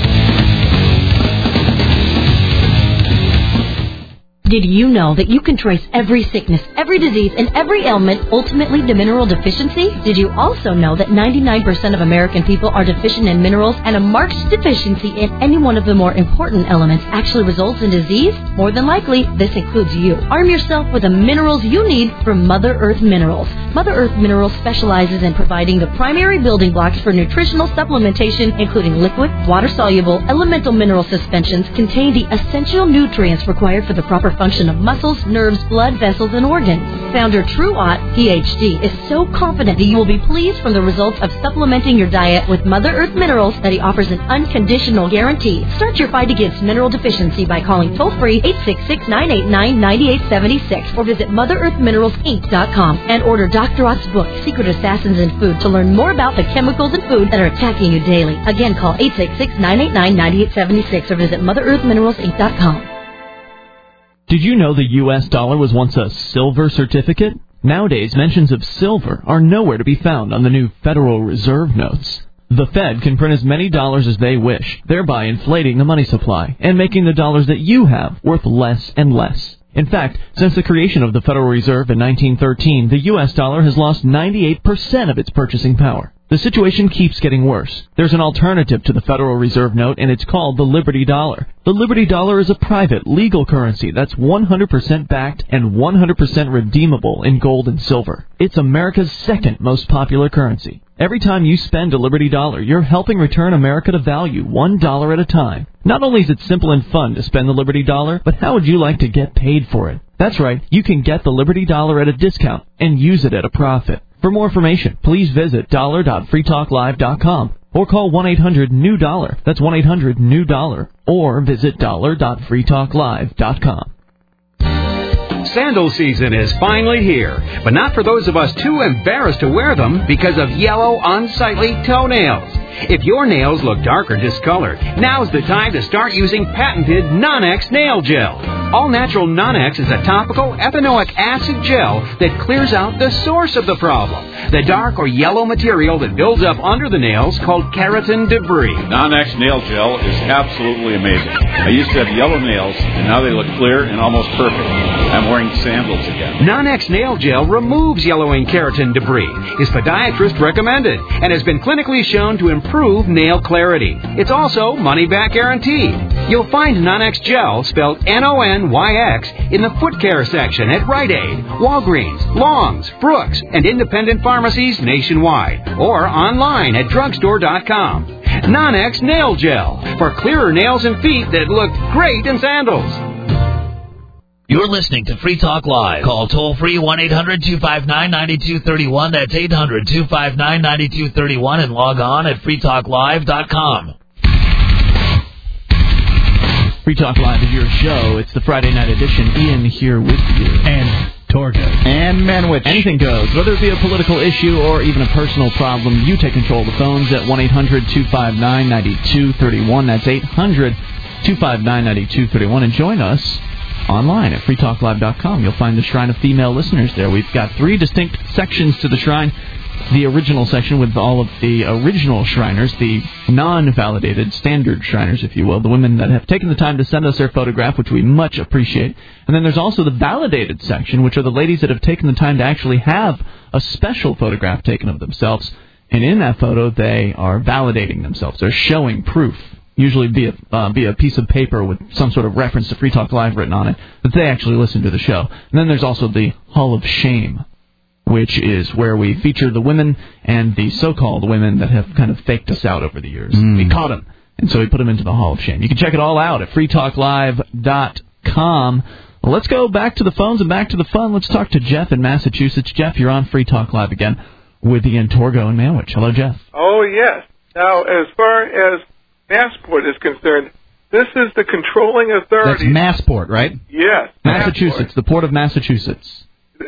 Did you know that you can trace every sickness, every disease, and every ailment ultimately to mineral deficiency? Did you also know that 99% of American people are deficient in minerals, and a marked deficiency in any one of the more important elements actually results in disease? More than likely, this includes you. Arm yourself with the minerals you need from Mother Earth Minerals. Mother Earth Minerals specializes in providing the primary building blocks for nutritional supplementation, including liquid, water-soluble, elemental mineral suspensions, contain the essential nutrients required for the proper function of muscles, nerves, blood vessels, and organs. Founder True Ott, PhD, is so confident that you will be pleased from the results of supplementing your diet with Mother Earth Minerals that he offers an unconditional guarantee. Start your fight against mineral deficiency by calling toll-free 866-989-9876 or visit MotherEarthMineralsInc.com and order Dr. Ott's book, Secret Assassins in Food, to learn more about the chemicals in food that are attacking you daily. Again, call 866-989-9876 or visit MotherEarthMineralsInc.com. Did you know the U.S. dollar was once a silver certificate? Nowadays, mentions of silver are nowhere to be found on the new Federal Reserve notes. The Fed can print as many dollars as they wish, thereby inflating the money supply and making the dollars that you have worth less and less. In fact, since the creation of the Federal Reserve in 1913, the U.S. dollar has lost 98% of its purchasing power. The situation keeps getting worse. There's an alternative to the Federal Reserve note, and it's called the Liberty Dollar. The Liberty Dollar is a private, legal currency that's 100% backed and 100% redeemable in gold and silver. It's America's second most popular currency. Every time you spend a Liberty Dollar, you're helping return America to value $1 at a time. Not only is it simple and fun to spend the Liberty Dollar, but how would you like to get paid for it? That's right, you can get the Liberty Dollar at a discount and use it at a profit. For more information, please visit dollar.freetalklive.com or call 1-800-NEW-DOLLAR. That's 1-800-NEW-DOLLAR. Or visit dollar.freetalklive.com. Sandal season is finally here, but not for those of us too embarrassed to wear them because of yellow, unsightly toenails. If your nails look dark or discolored, now's the time to start using patented Non-X Nail Gel. All-Natural Non-X is a topical ethanoic acid gel that clears out the source of the problem, the dark or yellow material that builds up under the nails called keratin debris. Non-X Nail Gel is absolutely amazing. I used to have yellow nails, and now they look clear and almost perfect. I'm wearing sandals again. Non-X Nail Gel removes yellowing keratin debris, is podiatrist recommended, and has been clinically shown to improve nail clarity. It's also money-back guaranteed. You'll find Non-X Gel, spelled N-O-N-Y-X, in the foot care section at Rite Aid, Walgreens, Long's, Brooks, and independent pharmacies nationwide, or online at drugstore.com. Non-X Nail Gel, for clearer nails and feet that look great in sandals. You're listening to Free Talk Live. Call toll-free 1-800-259-9231. That's 800-259-9231. And log on at freetalklive.com. Free Talk Live is your show. It's the Friday night edition. Ian here with you. And Torgo. And Manwich. Anything goes. Whether it be a political issue or even a personal problem, you take control of the phones at 1-800-259-9231. That's 800-259-9231. And join us online at freetalklive.com. You'll find the Shrine of Female Listeners there. We've got 3 distinct sections to the Shrine. The original section with all of the original Shriners, the non-validated standard Shriners, if you will, the women that have taken the time to send us their photograph, which we much appreciate. And then there's also the validated section, which are the ladies that have taken the time to actually have a special photograph taken of themselves. And in that photo, they are validating themselves. They're showing proof. Usually be a piece of paper with some sort of reference to Free Talk Live written on it, that they actually listen to the show. And then there's also the Hall of Shame, which is where we feature the women and the so-called women that have kind of faked us out over the years. We caught them, and so we put them into the Hall of Shame. You can check it all out at freetalklive.com. Well, let's go back to the phones and back to the fun. Let's talk to Jeff in Massachusetts. Jeff, you're on Free Talk Live again with Ian Torgo and Manwich. Hello, Jeff. Oh, yes. Now, as far as Massport is concerned, This is the controlling authority. That's Massport, right? Yes. Massachusetts, the Port of Massachusetts.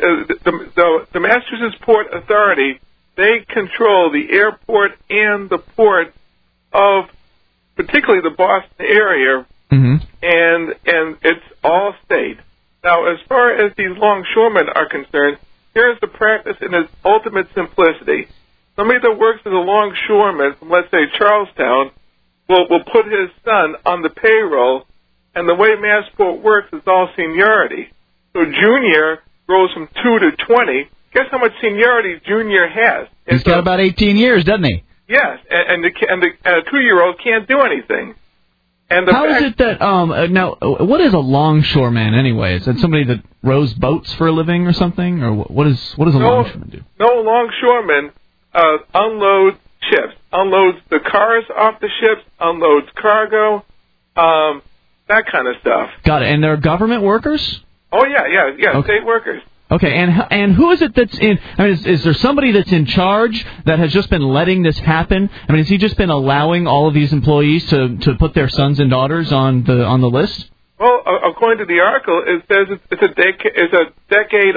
The Massachusetts Port Authority, they control the airport and the port of particularly the Boston area, and it's all state. Now, as far as these longshoremen are concerned, here's the practice in its ultimate simplicity. Somebody that works as a longshoreman from, let's say, Charlestown, will put his son on the payroll, and the way Massport works is all seniority. So Junior grows from 2 to 20. Guess how much seniority Junior has? He's got about 18 years, doesn't he? Yes, and a 2-year-old can't do anything. And how is it that now? What is a longshoreman anyway? Is that somebody that rows boats for a living or something, or what does a longshoreman do? No, longshoreman unloads ships, unloads the cars off the ships, unloads cargo, that kind of stuff. Got it. And they're government workers? Oh yeah, okay. State workers. Okay, and who is it that's in? I mean, is there somebody that's in charge that has just been letting this happen? I mean, has he just been allowing all of these employees to put their sons and daughters on the list? Well, according to the article, it says it's a decades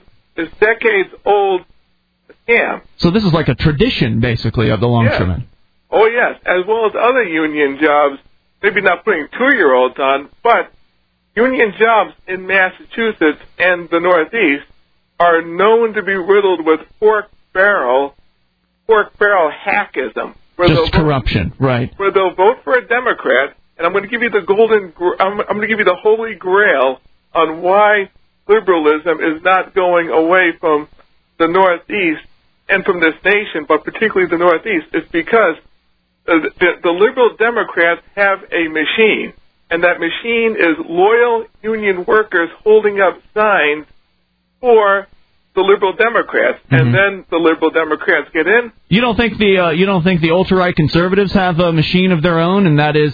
old scam. So this is like a tradition, basically, of the longshoremen. Yes. Oh yes, as well as other union jobs. Maybe not putting 2-year-olds on, but union jobs in Massachusetts and the Northeast are known to be riddled with pork barrel hackism. Just corruption, right? Where they'll vote for a Democrat, and I'm going to give you the I'm going to give you the holy grail on why liberalism is not going away from the Northeast and from this nation, but particularly the Northeast. It's because the liberal Democrats have a machine. And that machine is loyal union workers holding up signs for the liberal Democrats, and then the liberal Democrats get in. You don't think the ultra-right conservatives have a machine of their own, and that is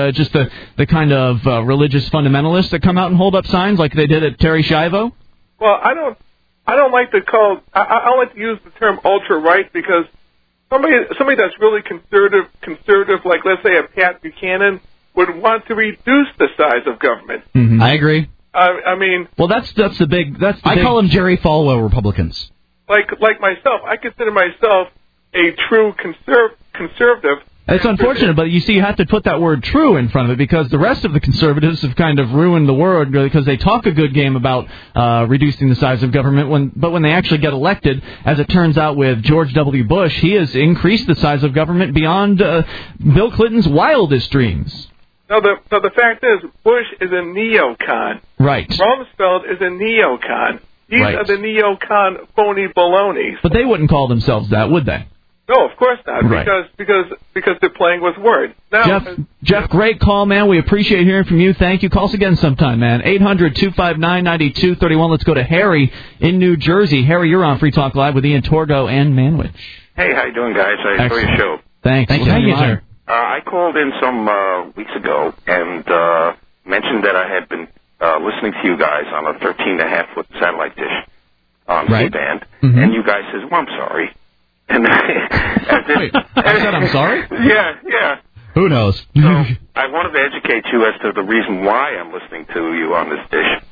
the kind of religious fundamentalists that come out and hold up signs like they did at Terry Schiavo? Well, I don't like to call. I don't like to use the term ultra-right because somebody that's really conservative, like let's say a Pat Buchanan, would want to reduce the size of government. I agree. I mean, well, that's the big. I call them Jerry Falwell Republicans. Like myself, I consider myself a true conservative. It's unfortunate, but you see, you have to put that word "true" in front of it because the rest of the conservatives have kind of ruined the word because they talk a good game about reducing the size of government, but when they actually get elected, as it turns out with George W. Bush, he has increased the size of government beyond Bill Clinton's wildest dreams. No, the fact is, Bush is a neocon. Right. Rumsfeld is a neocon. These are the neocon phony balonies. But they wouldn't call themselves that, would they? No, of course not. Right. Because they're playing with words. Now, Jeff, great call, man. We appreciate hearing from you. Thank you. Call us again sometime, man. 800-259-9231. Let's go to Harry in New Jersey. Harry, you're on Free Talk Live with Ian Torgo and Manwich. Hey, how you doing, guys? I enjoy your show. Thanks. Thank you, sir. I called in some weeks ago and mentioned that I had been listening to you guys on a 13.5-foot satellite dish on C-band, and you guys says, well, I'm sorry. And Wait, I said I'm sorry? Yeah. Who knows? So I wanted to educate you as to the reason why I'm listening to you on this dish.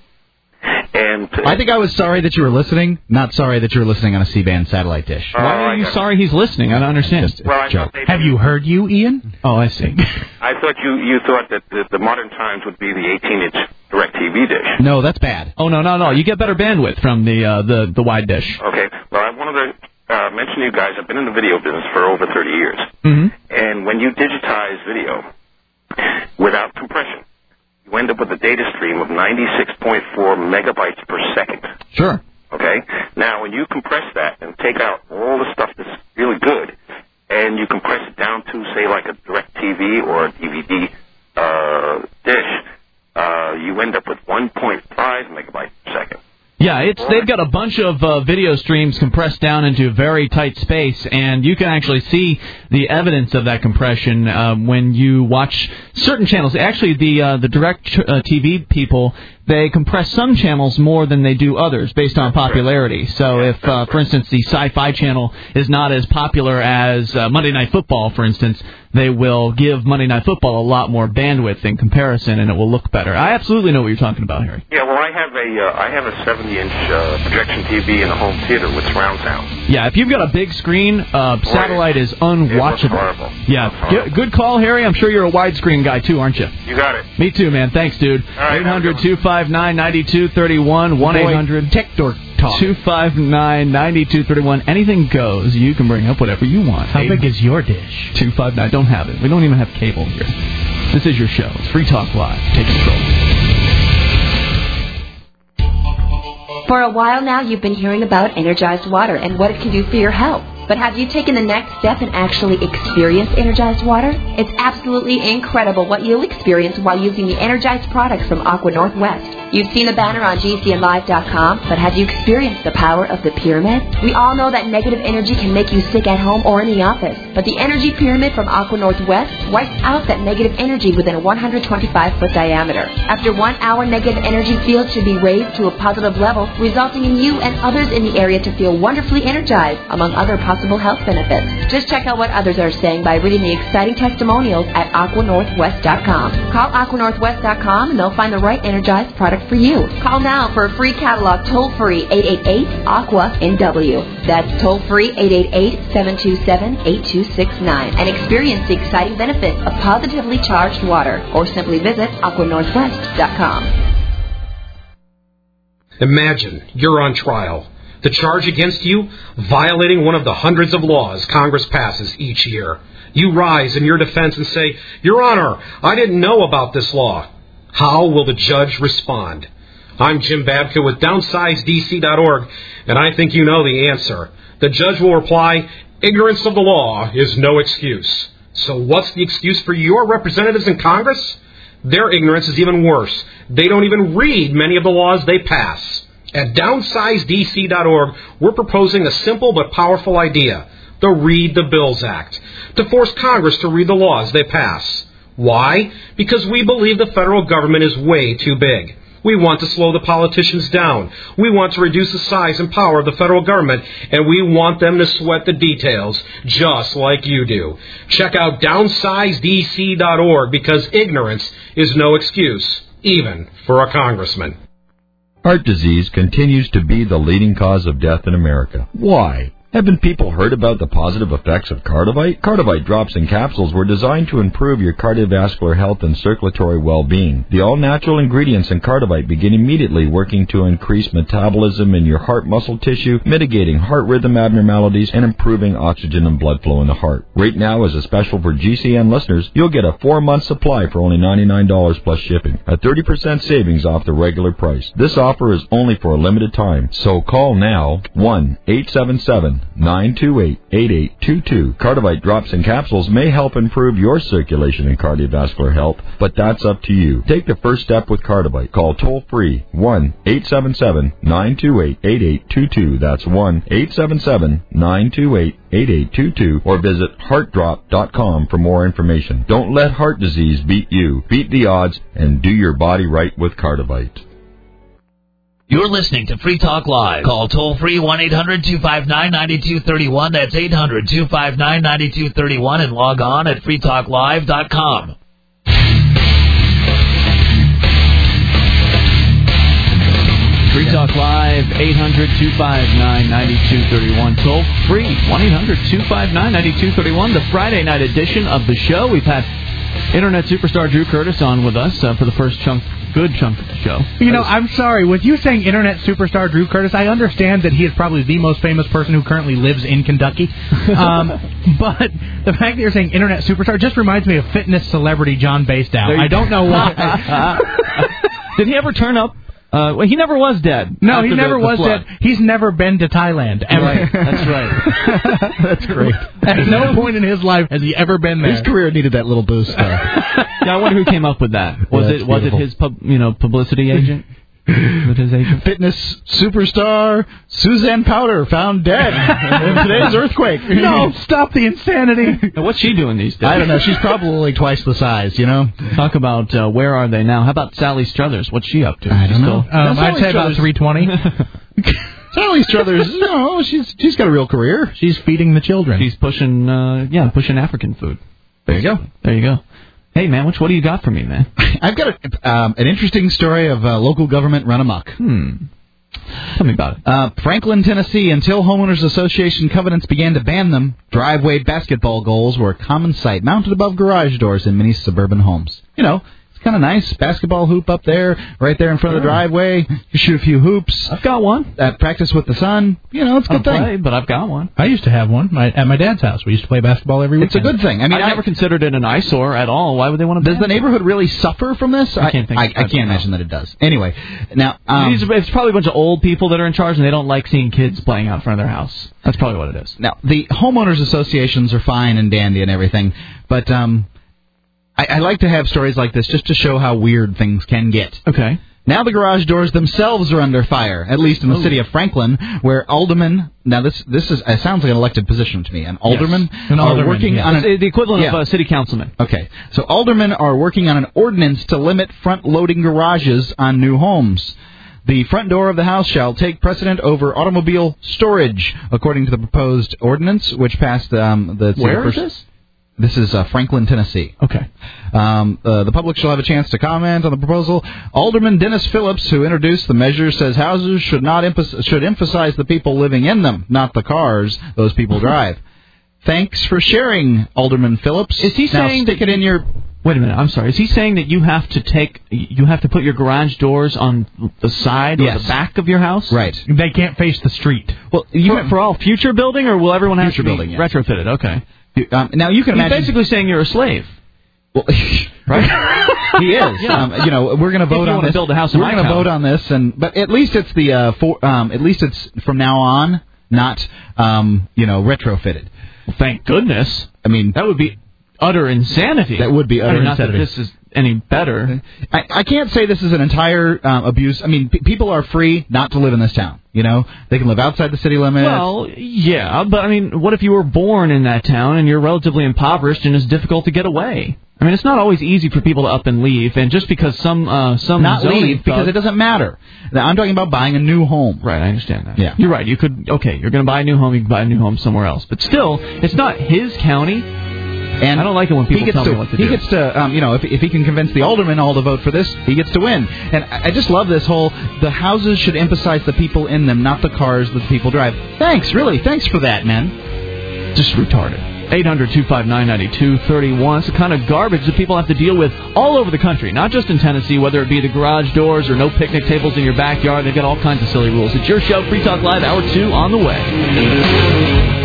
And I think I was sorry that you were listening, not sorry that you were listening on a C-band satellite dish. Why are you sorry he's listening? I don't understand. Have you heard you, Ian? Oh, I see. I thought you thought that the modern times would be the 18-inch DirecTV dish. No, that's bad. Oh, no. You get better bandwidth from the wide dish. Okay. Well, I wanted to mention to you guys, I've been in the video business for over 30 years. And when you digitize video without compression, you end up with a data stream of 96.4 megabytes per second. Sure. Okay? Now, when you compress that and take out all the stuff that's really good, and you compress it down to, say, like a DirecTV or a DVD dish, you end up with 1.5 megabytes per second. Yeah, they've got a bunch of video streams compressed down into a very tight space, and you can actually see the evidence of that compression when you watch certain channels. Actually, the direct TV people, they compress some channels more than they do others based on popularity. So if, for instance, the Sci-Fi Channel is not as popular as Monday Night Football, for instance, they will give Monday Night Football a lot more bandwidth in comparison, and it will look better. I absolutely know what you're talking about, Harry. Yeah, well, I have a 70-inch projection TV in a home theater with surround sound. Yeah, if you've got a big screen, satellite is unwatchable. It was horrible. Yeah, good call, Harry. I'm sure you're a widescreen guy too, aren't you? You got it. Me too, man. Thanks, dude. 800-259-9231. 1-800 259-9231. Anything goes. You can bring up whatever you want. How big is your dish? 259. Don't have it. We don't even have cable here. This is your show. It's Free Talk Live. Take control. For a while now, you've been hearing about Energized Water and what it can do for your health. But have you taken the next step and actually experienced Energized Water? It's absolutely incredible what you'll experience while using the Energized products from Aqua Northwest. You've seen the banner on GCNlive.com, but have you experienced the power of the pyramid? We all know that negative energy can make you sick at home or in the office, but the energy pyramid from Aqua Northwest wipes out that negative energy within a 125-foot diameter. After 1 hour, negative energy field should be raised to a positive level, resulting in you and others in the area to feel wonderfully energized, among other possible health benefits. Just check out what others are saying by reading the exciting testimonials at aquanorthwest.com. Call aquanorthwest.com and they'll find the right energized product for you. Call now for a free catalog toll-free 888-AQUA-NW. That's toll-free 888-727-8269 and experience the exciting benefits of positively charged water, or simply visit aquanorthwest.com. Imagine you're on trial. The charge against you? Violating one of the hundreds of laws Congress passes each year. You rise in your defense and say, "Your Honor, I didn't know about this law." How will the judge respond? I'm Jim Babka with DownsizeDC.org, and I think you know the answer. The judge will reply, "Ignorance of the law is no excuse." So what's the excuse for your representatives in Congress? Their ignorance is even worse. They don't even read many of the laws they pass. At DownsizeDC.org, we're proposing a simple but powerful idea, the Read the Bills Act, to force Congress to read the laws they pass. Why? Because we believe the federal government is way too big. We want to slow the politicians down. We want to reduce the size and power of the federal government, and we want them to sweat the details, just like you do. Check out DownsizeDC.org, because ignorance is no excuse, even for a congressman. Heart disease continues to be the leading cause of death in America. Why? Haven't people heard about the positive effects of Cardivite? Cardivite drops and capsules were designed to improve your cardiovascular health and circulatory well-being. The all-natural ingredients in Cardivite begin immediately working to increase metabolism in your heart muscle tissue, mitigating heart rhythm abnormalities, and improving oxygen and blood flow in the heart. Right now, as a special for GCN listeners, you'll get a 4-month supply for only $99 plus shipping, a 30% savings off the regular price. This offer is only for a limited time, so call now, 1-877-928-8822. Cardivite drops and capsules may help improve your circulation and cardiovascular health, but that's up to you. Take the first step with Cardivite. Call toll-free 1-877-928-8822. That's 1-877-928-8822, or visit heartdrop.com for more information. Don't let heart disease beat you. Beat the odds and do your body right with Cardivite. You're listening to Free Talk Live. Call toll-free 1-800-259-9231. That's 800-259-9231, and log on at freetalklive.com. Free Talk Live, 800-259-9231. Toll free, 1-800-259-9231. The Friday night edition of the show. We've had Internet superstar Drew Curtis on with us for the first good chunk of the show. You know, I'm sorry. With you saying Internet superstar Drew Curtis, I understand that he is probably the most famous person who currently lives in Kentucky. But the fact that you're saying Internet superstar just reminds me of fitness celebrity John Bastow. I don't know why. Did he ever turn up? Well, he never was dead. No, he never was dead. He's never been to Thailand. Ever. Right, that's right. That's great. At no point in his life has he ever been there. His career needed that little boost. Yeah, I wonder who came up with that. Was it his publicity agent? Fitness superstar Suzanne Powder found dead in today's earthquake. No, stop the insanity. Now, what's she doing these days? I don't know. She's probably twice the size, Talk about where are they now? How about Sally Struthers? What's she up to? I don't know. I'd say about 320. Sally Struthers, she's got a real career. She's feeding the children. She's pushing African food. There you go. Hey, man, what do you got for me, man? I've got an interesting story of local government run amok. Tell me about it. Franklin, Tennessee, until Homeowners Association covenants began to ban them, driveway basketball goals were a common sight, mounted above garage doors in many suburban homes. It's kind of nice. Basketball hoop up there, right there in front of the driveway. You shoot a few hoops. I've got one. Practice with the sun. It's a good thing. But I've got one. I used to have one at my dad's house. We used to play basketball every weekend. It's a good thing. I never considered it an eyesore at all. Why would they want to? Does the neighborhood really suffer from this? I can't imagine that it does. Anyway, now it's probably a bunch of old people that are in charge, and they don't like seeing kids playing out in front of their house. That's probably what it is. Now, the homeowners associations are fine and dandy and everything, but I like to have stories like this just to show how weird things can get. Okay. Now the garage doors themselves are under fire, at least in the city of Franklin, where aldermen. Now this sounds like an elected position to me. An alderman are working on the equivalent of a city councilman. Okay, so aldermen are working on an ordinance to limit front-loading garages on new homes. The front door of the house shall take precedent over automobile storage, according to the proposed ordinance, which passed the. Where is this? This is Franklin, Tennessee. Okay. The public shall have a chance to comment on the proposal. Alderman Dennis Phillips, who introduced the measure, says houses should emphasize the people living in them, not the cars those people drive. Thanks for sharing, Alderman Phillips. Is he saying stick it in your... Wait a minute. I'm sorry. Is he saying that you have to put your garage doors on the side or the back of your house? Right. They can't face the street. Well, for all future building, or will everyone have to be retrofitted? Okay. Now you can imagine. He's basically saying you're a slave. Well, right? He is. Yeah. We're going to vote on this. Build a house in we're going to vote on this, but at least it's at least it's from now on not retrofitted. Well, thank goodness. I mean, that would be utter insanity. That would be utter insanity. Not that this is any better. I can't say this is an entire abuse. I mean, people are free not to live in this town. They can live outside the city limits. Well, yeah, but I mean, what if you were born in that town and you're relatively impoverished and it's difficult to get away? I mean, it's not always easy for people to up and leave, and just because some not leave because it doesn't matter. Now, I'm talking about buying a new home. Right, I understand that. Yeah, you're right. You're going to buy a new home. You can buy a new home somewhere else, but still, it's not his county. And I don't like it when people tell me what to do. He gets to, if he can convince the aldermen all to vote for this, he gets to win. And I just love this whole, the houses should emphasize the people in them, not the cars that the people drive. Thanks for that, man. Just retarded. 800-259-9231. It's the kind of garbage that people have to deal with all over the country, not just in Tennessee, whether it be the garage doors or no picnic tables in your backyard. They've got all kinds of silly rules. It's your show, Free Talk Live, Hour 2 on the way.